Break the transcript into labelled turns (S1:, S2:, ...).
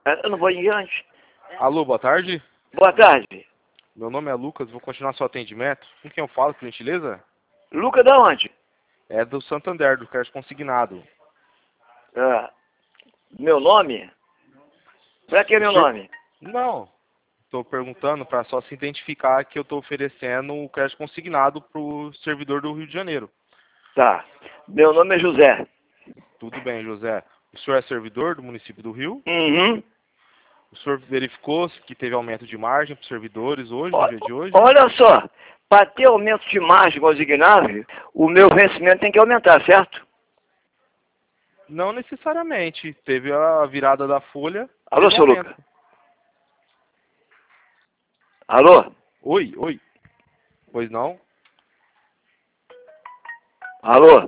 S1: Eu não vou em diante.
S2: Alô, boa tarde.
S1: Boa tarde.
S2: Meu nome é Lucas, vou continuar seu atendimento. Com quem eu falo, por gentileza?
S1: Luca da onde?
S2: É do Santander, do crédito consignado.
S1: Ah, meu nome? Pra que
S2: O
S1: meu
S2: senhor...
S1: nome?
S2: Não, estou perguntando para só se identificar que eu estou oferecendo o crédito consignado para o servidor do Rio de Janeiro.
S1: Tá. Meu nome é José.
S2: Tudo bem, José. O senhor é servidor do município do Rio?
S1: Uhum.
S2: O senhor verificou que teve aumento de margem para os servidores hoje, no
S1: Ó,
S2: dia de hoje?
S1: olha só, para ter aumento de margem consignável, o meu vencimento tem que aumentar, certo?
S2: Não necessariamente. Teve a virada da folha,
S1: Alô,
S2: teve
S1: seu
S2: aumento.
S1: Luca? Alô?
S2: Oi, oi. Pois não?
S1: Alô?